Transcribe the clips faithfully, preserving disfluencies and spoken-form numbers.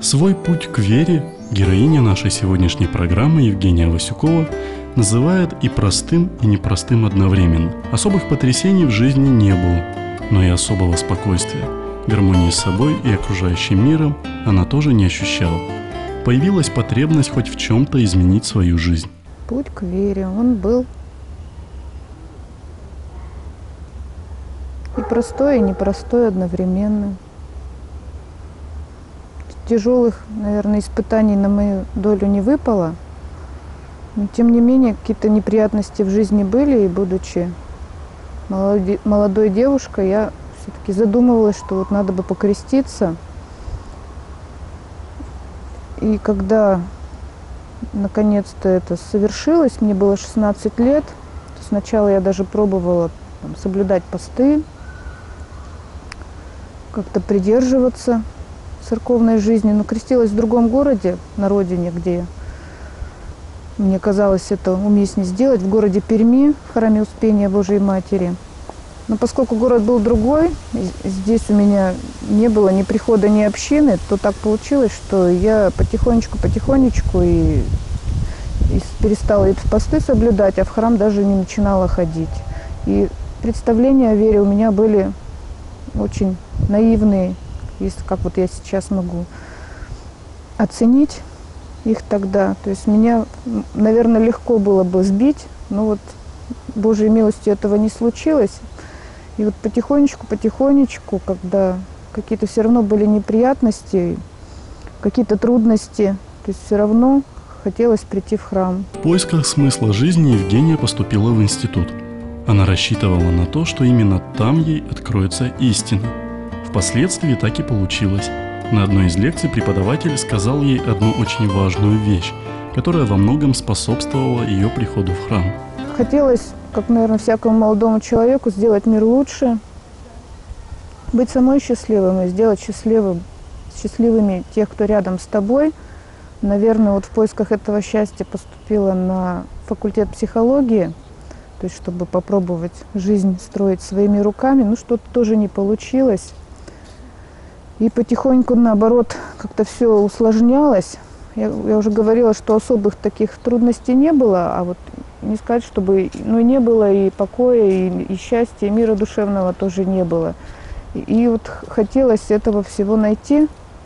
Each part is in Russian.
Свой путь к вере героиня нашей сегодняшней программы Евгения Васюкова называет и простым, и непростым одновременно. Особых потрясений в жизни не было, но и особого спокойствия, гармонии с собой и окружающим миром она тоже не ощущала. Появилась потребность хоть в чем-то изменить свою жизнь. Путь к вере, он был и простой, и непростой одновременно. Тяжелых, наверное, испытаний на мою долю не выпало. Но, тем не менее, какие-то неприятности в жизни были, и, будучи молоди- молодой девушкой, я все-таки задумывалась, что вот надо бы покреститься. И когда наконец-то это совершилось, мне было шестнадцать лет, то сначала я даже пробовала там соблюдать посты, как-то придерживаться церковной жизни, но крестилась в другом городе, на родине, где мне казалось это уместнее сделать, в городе Перми, в храме Успения Божией Матери. Но поскольку город был другой, здесь у меня не было ни прихода, ни общины, то так получилось, что я потихонечку-потихонечку и, и перестала и посты соблюдать, а в храм даже не начинала ходить. И представления о вере у меня были очень наивные, если как вот я сейчас могу оценить их тогда. То есть меня, наверное, легко было бы сбить, но вот Божьей милостью этого не случилось. И вот потихонечку-потихонечку, когда какие-то все равно были неприятности, какие-то трудности, то есть все равно хотелось прийти в храм. В поисках смысла жизни Евгения поступила в институт. Она рассчитывала на то, что именно там ей откроется истина. Впоследствии так и получилось. На одной из лекций преподаватель сказал ей одну очень важную вещь, которая во многом способствовала ее приходу в храм. Хотелось, как, наверное, всякому молодому человеку, сделать мир лучше, быть самой счастливым и сделать счастливым, счастливыми тех, кто рядом с тобой. Наверное, вот в поисках этого счастья поступила на факультет психологии, то есть чтобы попробовать жизнь строить своими руками, но что-то тоже не получилось. И потихоньку, наоборот, как-то все усложнялось. Я, я уже говорила, что особых таких трудностей не было, а вот не сказать, чтобы ну, не было и покоя, и, и счастья, и мира душевного тоже не было. И, и вот хотелось этого всего найти.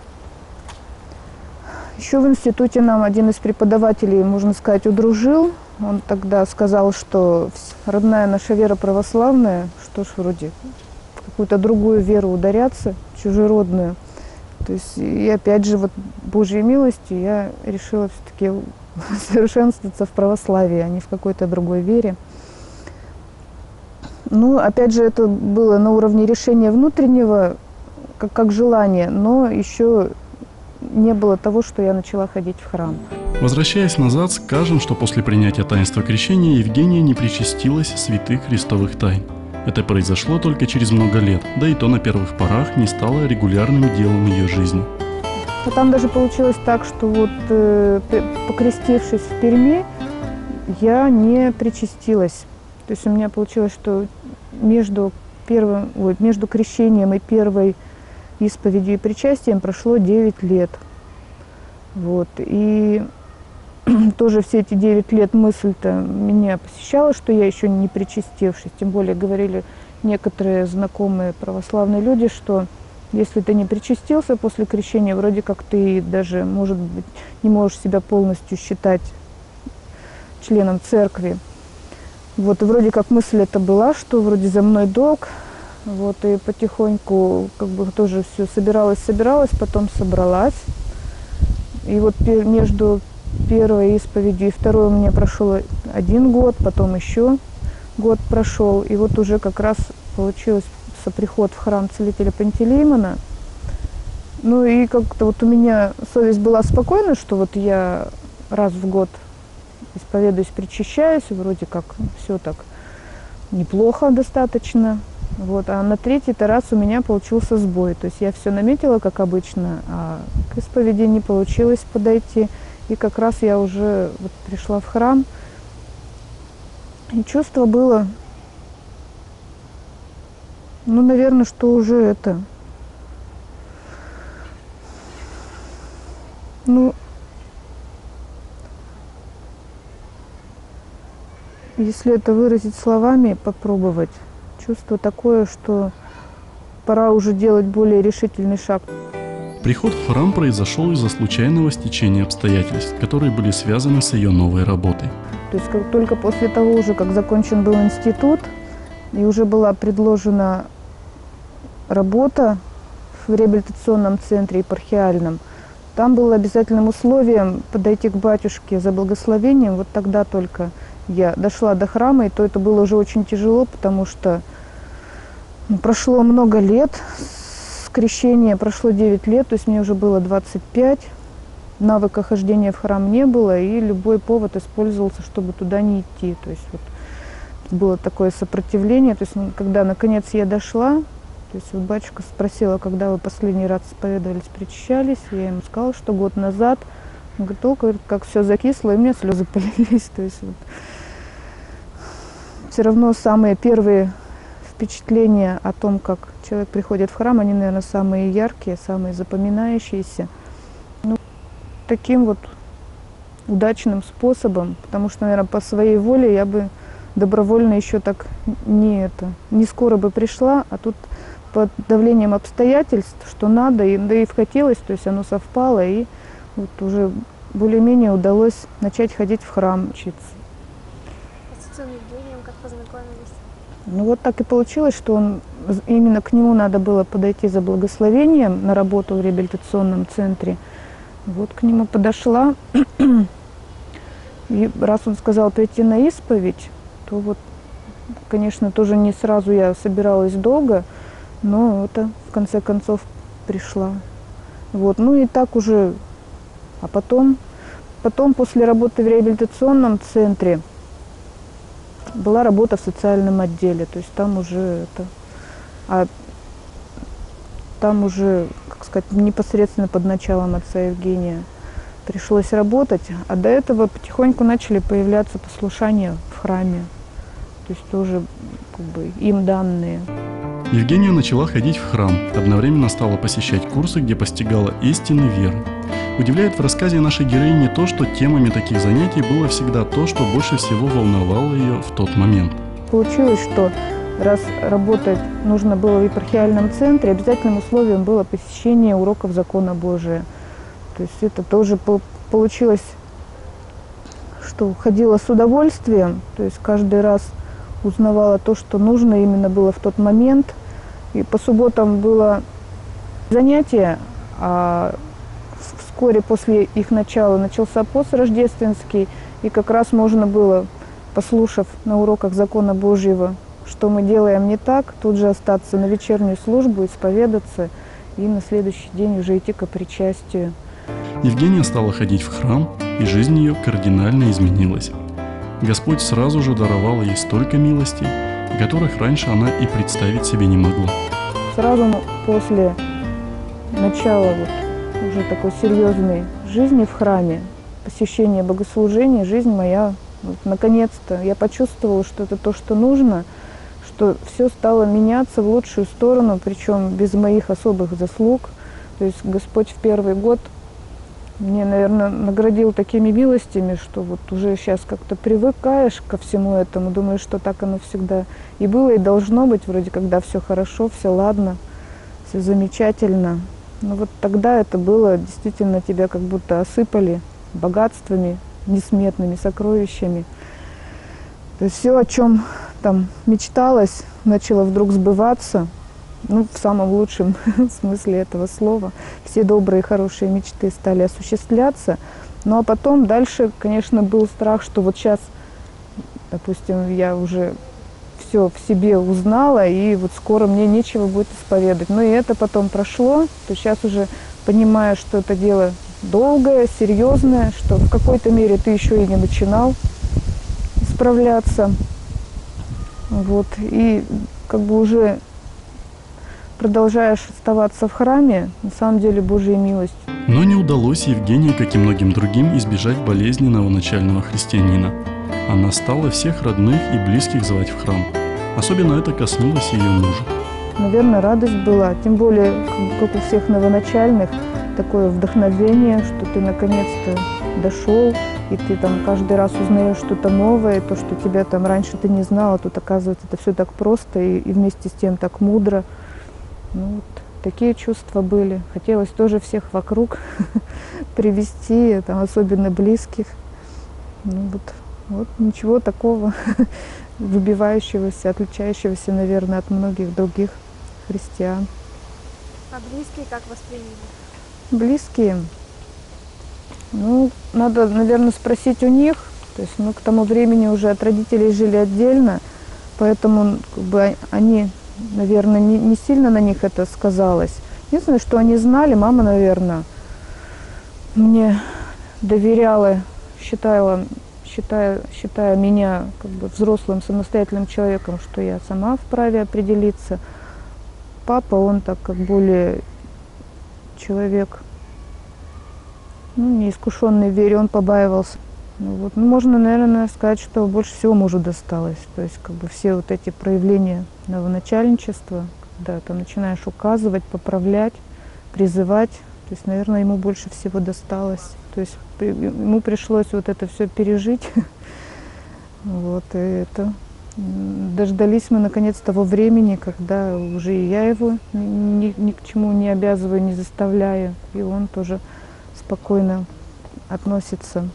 Еще в институте нам один из преподавателей, можно сказать, удружил. Он тогда сказал, что родная наша вера православная, что ж, вроде в какую-то другую веру ударяться, чужеродную. То есть, и опять же, вот Божьей милостью я решила все-таки совершенствоваться в православии, а не в какой-то другой вере. Ну, опять же, это было на уровне решения внутреннего, как, как желание, но еще не было того, что я начала ходить в храм. Возвращаясь назад, скажем, что после принятия таинства крещения Евгения не причастилась святых христовых тайн. Это произошло только через много лет, да и то на первых порах не стало регулярным делом ее жизни. А там даже получилось так, что вот э, покрестившись в Перми, я не причастилась. То есть у меня получилось, что между, первым, ой, между крещением и первой исповедью и причастием прошло девять лет. Вот. И тоже все эти девять лет мысль-то меня посещала, что я еще не причастившись. Тем более говорили некоторые знакомые православные люди, что если ты не причастился после крещения, вроде как ты даже, может быть, не можешь себя полностью считать членом церкви. Вот, и вроде как мысль эта была, что вроде за мной долг. Вот, и потихоньку как бы тоже все собиралась, собиралась, потом собралась. И вот между первой исповедью и второй у меня прошел один год, потом еще год прошел. И вот уже как раз получилось соприход в храм целителя Пантелеймона. Ну и как-то вот у меня совесть была спокойна, что вот я раз в год исповедуюсь, причащаюсь, вроде как все так неплохо достаточно. Вот. А на третий-то раз у меня получился сбой. То есть я все наметила, как обычно, а к исповеди не получилось подойти. И как раз я уже вот пришла в храм. И чувство было, ну, наверное, что уже это Ну, если это выразить словами, попробовать, чувство такое, что пора уже делать более решительный шаг. Приход в храм произошел из-за случайного стечения обстоятельств, которые были связаны с ее новой работой. То есть как только после того уже, как закончен был институт, и уже была предложена работа в реабилитационном центре епархиальном, там было обязательным условием подойти к батюшке за благословением. Вот тогда только я дошла до храма, и то это было уже очень тяжело, потому что ну, прошло много лет с крещения, прошло девять лет, то есть мне уже было двадцать пять, навыка хождения в храм не было, и любой повод использовался, чтобы туда не идти. То есть вот было такое сопротивление. То есть когда наконец я дошла, то есть вот батюшка спросила, когда вы последний раз исповедовались, причащались, я ему сказала, что год назад. Он говорит, только как все закисло, и у меня слезы полились. То есть вот все равно самые первые впечатления о том, как человек приходит в храм, они, наверное, самые яркие, самые запоминающиеся. Ну, таким вот удачным способом, потому что, наверное, по своей воле я бы добровольно еще так не это, не скоро бы пришла, а тут под давлением обстоятельств, что надо, и, да и вкатилось, то есть оно совпало, и вот уже более-менее удалось начать ходить в храм, учиться. А с отцом Евгением как познакомились? Ну вот так и получилось, что он, именно к нему надо было подойти за благословением на работу в реабилитационном центре. Вот к нему подошла, и раз он сказал прийти на исповедь, то вот, конечно, тоже не сразу я собиралась долго, но это в конце концов пришла. Вот, ну и так уже, а потом, потом после работы в реабилитационном центре была работа в социальном отделе, то есть там уже это, а там уже, как сказать, непосредственно под началом отца Евгения пришлось работать, а до этого потихоньку начали появляться послушания в храме, то есть тоже как бы им данные. Евгения начала ходить в храм, одновременно стала посещать курсы, где постигала истины веры. Удивляет в рассказе нашей героини то, что темами таких занятий было всегда то, что больше всего волновало ее в тот момент. Получилось, что раз работать нужно было в епархиальном центре, обязательным условием было посещение уроков закона Божия. То есть это тоже получилось, что ходила с удовольствием, то есть каждый раз узнавала то, что нужно именно было в тот момент. И по субботам было занятие, а вскоре после их начала начался пост рождественский, и как раз можно было, послушав на уроках закона Божьего, что мы делаем не так, тут же остаться на вечернюю службу, исповедаться и на следующий день уже идти к причастию. Евгения стала ходить в храм, и жизнь ее кардинально изменилась. Господь сразу же даровал ей столько милостей, которых раньше она и представить себе не могла. Сразу после начала вот уже такой серьезной жизни в храме, посещения богослужения, жизнь моя, вот, наконец-то, я почувствовала, что это то, что нужно, что все стало меняться в лучшую сторону, причем без моих особых заслуг. То есть Господь в первый год мне, наверное, наградил такими милостями, что вот уже сейчас как-то привыкаешь ко всему этому, думаешь, что так оно всегда и было, и должно быть, вроде когда все хорошо, все ладно, все замечательно. Но вот тогда это было, действительно тебя как будто осыпали богатствами, несметными сокровищами. То есть все, о чем там мечталось, начало вдруг сбываться. Ну, в самом лучшем смысле этого слова. Все добрые, хорошие мечты стали осуществляться. Ну, а потом дальше, конечно, был страх, что вот сейчас, допустим, я уже все в себе узнала, и вот скоро мне нечего будет исповедать. Но и это потом прошло, то сейчас уже понимая, что это дело долгое, серьезное, что в какой-то мере ты еще и не начинал исправляться. Вот, и как бы уже продолжаешь оставаться в храме, на самом деле Божья милость. Но не удалось Евгении, как и многим другим, избежать болезни новоначального христианина. Она стала всех родных и близких звать в храм. Особенно это коснулось ее мужа. Наверное, радость была, тем более, как у всех новоначальных, такое вдохновение, что ты наконец-то дошел, и ты там каждый раз узнаешь что-то новое, то, что тебя там раньше ты не знала, тут оказывается это все так просто и, и вместе с тем так мудро. Ну, вот такие чувства были. Хотелось тоже всех вокруг привести, там, особенно близких. Ну, вот, вот ничего такого выбивающегося, отличающегося, наверное, от многих других христиан. А близкие как восприняли? Близкие? Ну, надо, наверное, спросить у них. То есть мы к тому времени уже от родителей жили отдельно, поэтому как бы, они, наверное, не, не сильно на них это сказалось. Единственное, что они знали, мама, наверное, мне доверяла, считала, считая, считая меня как бы взрослым, самостоятельным человеком, что я сама вправе определиться. Папа, он так как более человек, ну, неискушенный в вере, он побаивался. Ну, вот. Ну, можно, наверное, сказать, что больше всего мужу досталось. То есть как бы все вот эти проявления новоначальничества, когда там начинаешь указывать, поправлять, призывать, то есть, наверное, ему больше всего досталось. То есть ему пришлось вот это все пережить. Вот, и это... Дождались мы, наконец, того времени, когда уже и я его ни, ни к чему не обязываю, не заставляю, и он тоже спокойно относится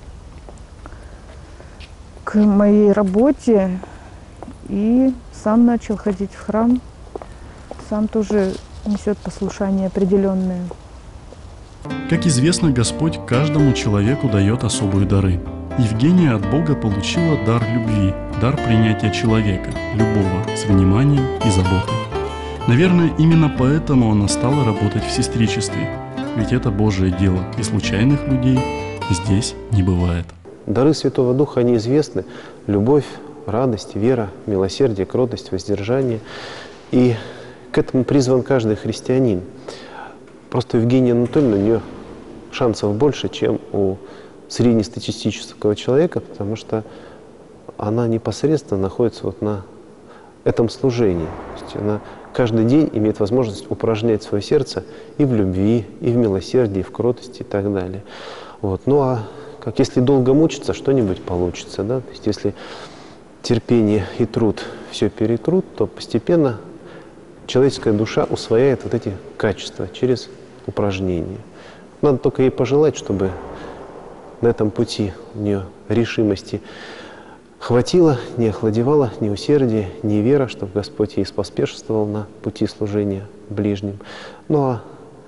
к моей работе и сам начал ходить в храм, сам тоже несет послушание определенное. Как известно, Господь каждому человеку дает особые дары. Евгения от Бога получила дар любви, дар принятия человека, любого, с вниманием и заботой. Наверное, именно поэтому она стала работать в сестричестве, ведь это Божие дело, и случайных людей здесь не бывает. Дары Святого Духа, они известны. Любовь, радость, вера, милосердие, кротость, воздержание. И к этому призван каждый христианин. Просто Евгения Анатольевна, у нее шансов больше, чем у среднестатистического человека, потому что она непосредственно находится вот на этом служении. То есть она каждый день имеет возможность упражнять свое сердце и в любви, и в милосердии, и в кротости и так далее. Вот. Ну а как если долго мучиться, что-нибудь получится. Да? То есть если терпение и труд все перетрут, то постепенно человеческая душа усвояет вот эти качества через упражнения. Надо только ей пожелать, чтобы на этом пути у нее решимости хватило, не охладевало ни усердие, ни вера, чтобы Господь ей споспешествовал на пути служения ближним. Ну а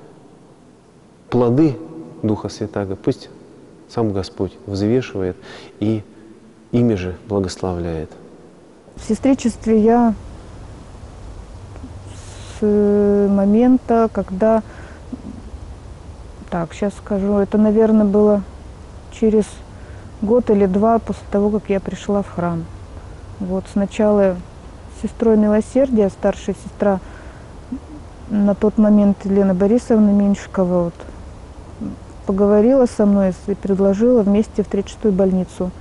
плоды Духа Святаго пусть сам Господь взвешивает и ими же благословляет. В сестричестве я с момента, когда, так, сейчас скажу, это, наверное, было через год или два после того, как я пришла в храм. Вот сначала с сестрой милосердия, старшая сестра, на тот момент Елена Борисовна Меньшикова, вот, поговорила со мной и предложила вместе в тридцать шестую больницу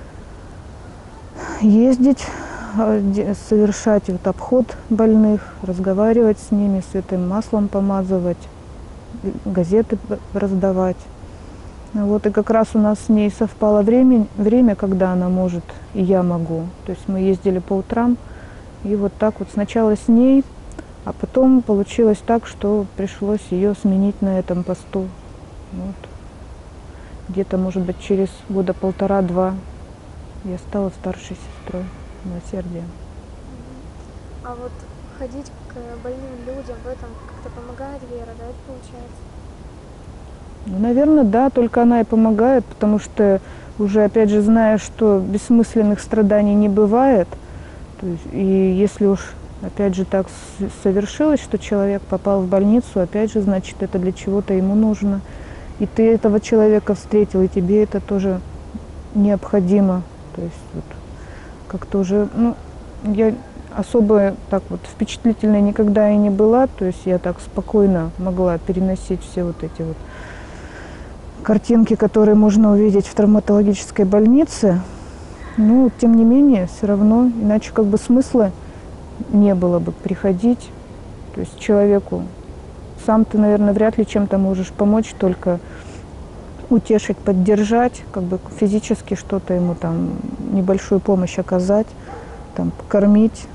ездить, совершать вот обход больных, разговаривать с ними, святым маслом помазывать, газеты раздавать. Вот, и как раз у нас с ней совпало время, время, когда она может, и я могу. То есть мы ездили по утрам, и вот так вот сначала с ней, а потом получилось так, что пришлось ее сменить на этом посту. Вот. Где-то, может быть, через года полтора-два я стала старшей сестрой милосердия. А вот ходить к больным людям, в этом как-то помогает вера, да, это получается? Ну, наверное, да, только она и помогает, потому что уже, опять же, зная, что бессмысленных страданий не бывает, то есть, и если уж, опять же, так совершилось, что человек попал в больницу, опять же, значит, это для чего-то ему нужно. И ты этого человека встретил, и тебе это тоже необходимо. То есть вот, как-то уже, ну, я особо так вот впечатлительной никогда и не была, то есть я так спокойно могла переносить все вот эти вот картинки, которые можно увидеть в травматологической больнице. Но, тем не менее, все равно, иначе как бы смысла не было бы приходить, то есть человеку сам ты, наверное, вряд ли чем-то можешь помочь, только утешить, поддержать, как бы физически что-то ему там, небольшую помощь оказать, там, покормить,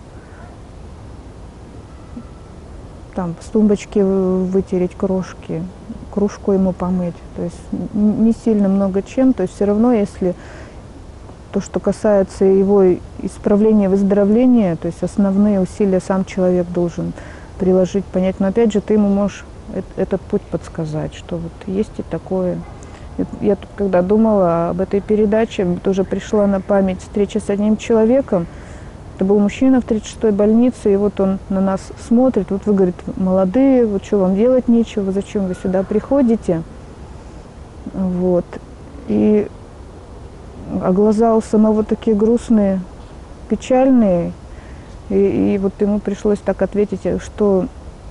там, с тумбочки вытереть крошки, кружку ему помыть. То есть не сильно много чем, то есть все равно, если то, что касается его исправления, выздоровления, то есть основные усилия сам человек должен приложить, понять. Но опять же, ты ему можешь этот путь подсказать, что вот есть и такое. Я тут, когда думала об этой передаче, тоже пришла на память встреча с одним человеком. Это был мужчина в тридцать шестой больнице, и вот он на нас смотрит. Вот вы, говорит, молодые, вот что, вам делать нечего, зачем вы сюда приходите? Вот. И а глаза у самого такие грустные, печальные. И, и вот ему пришлось так ответить, что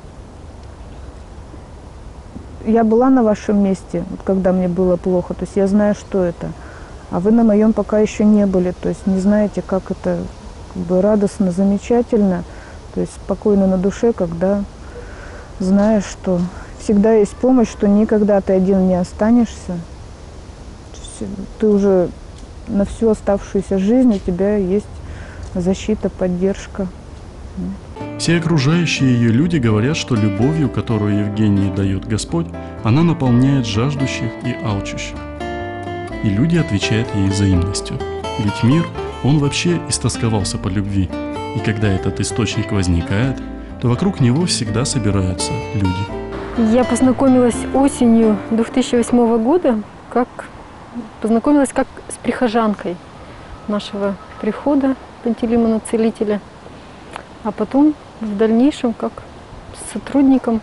я была на вашем месте, вот когда мне было плохо, то есть я знаю, что это. А вы на моем пока еще не были, то есть не знаете, как это как бы радостно, замечательно, то есть спокойно на душе, когда знаешь, что всегда есть помощь, что никогда ты один не останешься. Ты уже на всю оставшуюся жизнь у тебя есть защита, поддержка. Все окружающие ее люди говорят, что любовью, которую Евгении дает Господь, она наполняет жаждущих и алчущих. И люди отвечают ей взаимностью. Ведь мир, он вообще истосковался по любви. И когда этот источник возникает, то вокруг него всегда собираются люди. Я познакомилась осенью две тысячи восьмого года, как познакомилась как с прихожанкой нашего прихода Пантелеймона Целителя, а потом в дальнейшем как с сотрудником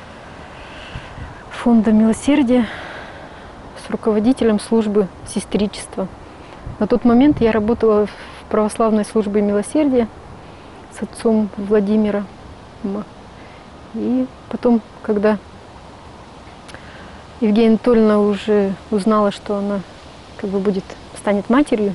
фонда милосердия, с руководителем службы сестричества. На тот момент я работала в православной службе милосердия с отцом Владимиром. И потом, когда Евгения Анатольевна уже узнала, что она как бы будет, станет матерью,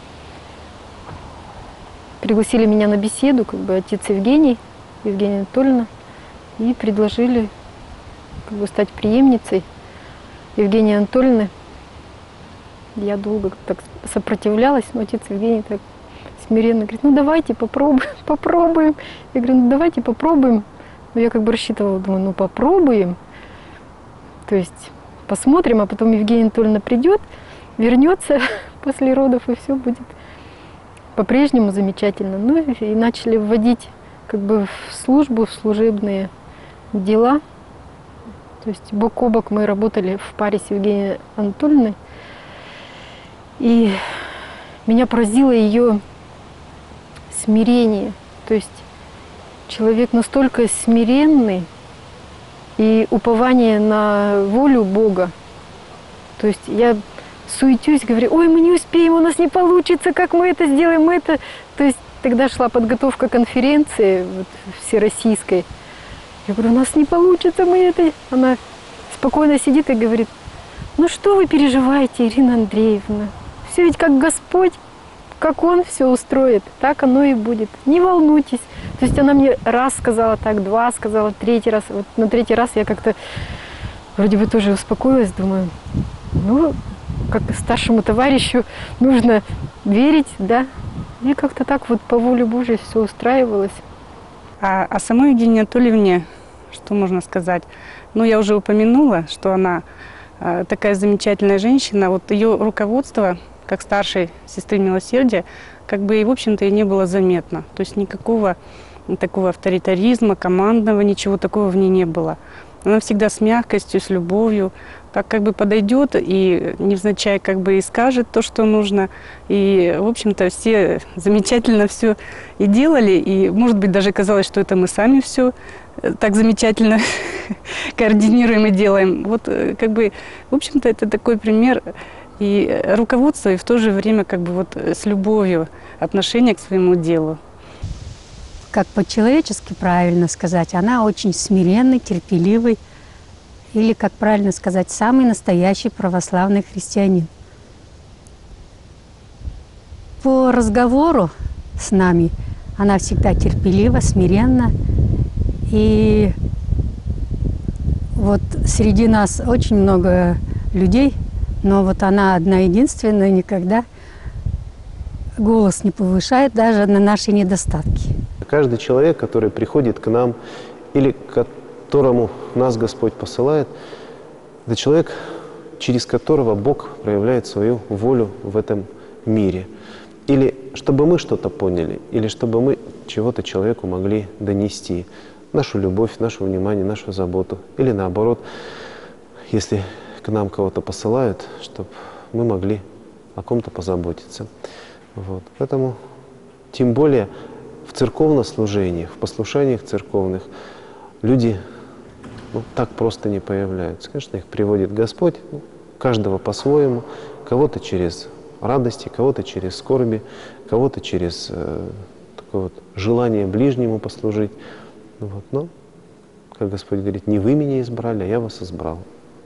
пригласили меня на беседу, как бы отец Евгений, Евгения Анатольевна, и предложили как бы стать преемницей Евгении Анатольевны. Я долго так сопротивлялась, но отец Евгений так смиренно говорит: ну давайте попробуем, попробуем. Я говорю: ну давайте попробуем. Но я как бы рассчитывала, думаю, ну попробуем. То есть посмотрим, а потом Евгения Анатольевна придет, вернется после родов, и все будет по-прежнему замечательно. Ну и начали вводить как бы в службу, в служебные дела. То есть бок о бок мы работали в паре с Евгенией Анатольевной. И меня поразило ее смирение. То есть человек настолько смиренный и упование на волю Бога. То есть я суетюсь, говорю: ой, мы не успеем, у нас не получится, как мы это сделаем, мы это... То есть тогда шла подготовка конференции вот, всероссийской. Я говорю: у нас не получится, мы это... Она спокойно сидит и говорит: ну что вы переживаете, Ирина Андреевна? Все ведь как Господь, как Он все устроит, так оно и будет. Не волнуйтесь. То есть она мне раз сказала так, два сказала, третий раз. Вот на третий раз я как-то вроде бы тоже успокоилась, думаю, ну, как старшему товарищу нужно верить, да. И как-то так вот по воле Божьей все устраивалось. А о самой Евгении Анатольевне, что можно сказать? Ну, я уже упомянула, что она э, такая замечательная женщина. Вот ее руководство, как старшей сестры милосердия, как бы и, в общем-то, и не было заметно. То есть никакого такого авторитаризма, командного, ничего такого в ней не было. Она всегда с мягкостью, с любовью, так как бы подойдет и невзначай как бы и скажет то, что нужно. И, в общем-то, все замечательно все и делали. И, может быть, даже казалось, что это мы сами все так замечательно координируем и делаем. Вот, как бы, в общем-то, это такой пример и руководства, и в то же время как бы вот с любовью отношение к своему делу. Как по-человечески правильно сказать, она очень смиренный, терпеливый, или, как правильно сказать, самый настоящий православный христианин. По разговору с нами она всегда терпелива, смиренна, и вот среди нас очень много людей, но вот она одна единственная никогда голос не повышает даже на наши недостатки. Каждый человек, который приходит к нам или к которому нас Господь посылает, это человек, через которого Бог проявляет свою волю в этом мире. Или чтобы мы что-то поняли, или чтобы мы чего-то человеку могли донести. Нашу любовь, наше внимание, нашу заботу. Или наоборот, если к нам кого-то посылают, чтобы мы могли о ком-то позаботиться. Вот. Поэтому, тем более, в церковных служениях, в послушаниях церковных люди ну, так просто не появляются. Конечно, их приводит Господь, ну, каждого по-своему, кого-то через радости, кого-то через скорби, кого-то через э, такое вот желание ближнему послужить. Вот. Но, как Господь говорит, не вы меня избрали, а я вас избрал.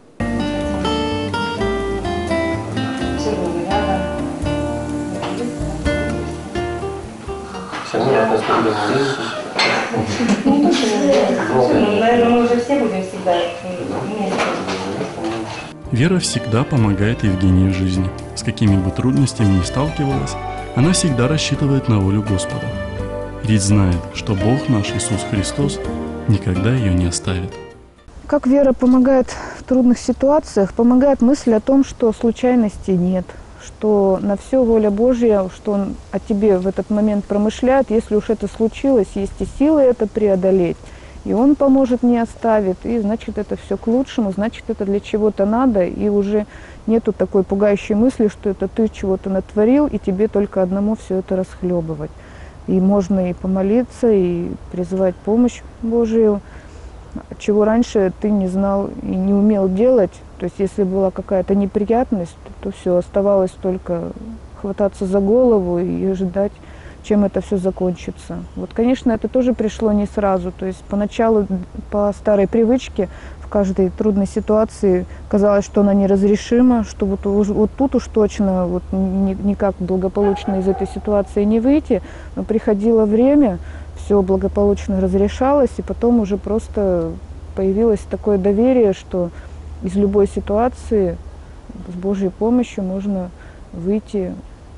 Наверное, мы уже все будем всегда вместе. Вера всегда помогает Евгении в жизни. С какими бы трудностями ни сталкивалась, она всегда рассчитывает на волю Господа. Ведь знает, что Бог наш Иисус Христос никогда ее не оставит. Как вера помогает в трудных ситуациях? Помогает мысль о том, что случайностей нет, что на все воля Божья, что Он о тебе в этот момент промышляет. Если уж это случилось, есть и силы это преодолеть. И Он поможет, не оставит. И значит, это все к лучшему, значит, это для чего-то надо. И уже нету такой пугающей мысли, что это ты чего-то натворил, и тебе только одному все это расхлебывать. И можно и помолиться, и призывать помощь Божию, чего раньше ты не знал и не умел делать. То есть если была какая-то неприятность, то все, оставалось только хвататься за голову и ждать, чем это все закончится. Вот, конечно, это тоже пришло не сразу. То есть поначалу по старой привычке в каждой трудной ситуации казалось, что она неразрешима, что вот, вот тут уж точно вот, никак благополучно из этой ситуации не выйти. Но приходило время, все благополучно разрешалось, и потом уже просто появилось такое доверие, что из любой ситуации с Божьей помощью можно выйти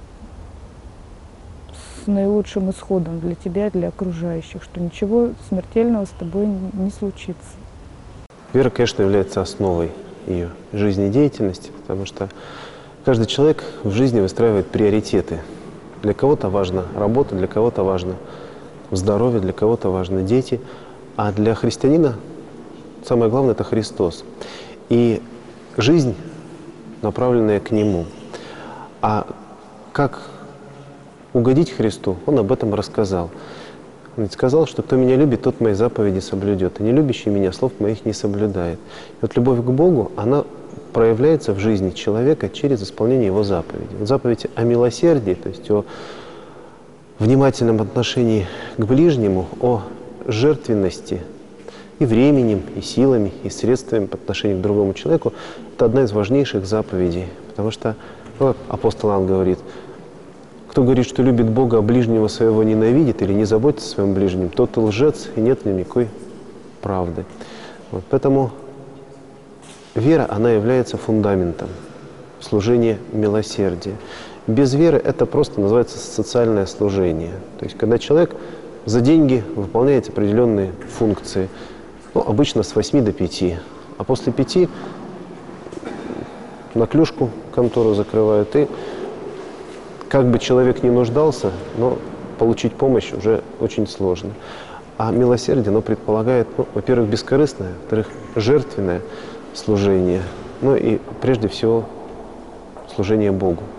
с наилучшим исходом для тебя, для окружающих, что ничего смертельного с тобой не случится. Вера, конечно, является основой ее жизнедеятельности, потому что каждый человек в жизни выстраивает приоритеты. Для кого-то важна работа, для кого-то важно здоровье, для кого-то важны дети, а для христианина самое главное – это Христос. И жизнь, направленная к Нему. А как угодить Христу, Он об этом рассказал. Он ведь сказал, что кто меня любит, тот мои заповеди соблюдет, и не любящий меня слов моих не соблюдает. И вот любовь к Богу, она проявляется в жизни человека через исполнение Его заповедей. Вот заповедь о милосердии, то есть о внимательном отношении к ближнему, о жертвенности и временем, и силами, и средствами по отношению к другому человеку, это одна из важнейших заповедей. Потому что, ну, апостол Иоанн говорит, кто говорит, что любит Бога, а ближнего своего ненавидит или не заботится о своем ближнем, тот лжец, и нет в нем никакой правды. Вот, поэтому вера, она является фундаментом служения милосердия. Без веры это просто называется социальное служение. То есть, когда человек за деньги выполняет определенные функции, ну, обычно с восьми до пяти, а после пяти на клюшку контору закрывают, и как бы человек не нуждался, но получить помощь уже очень сложно. А милосердие, оно предполагает, ну, во-первых, бескорыстное, во-вторых, жертвенное служение, ну и прежде всего служение Богу.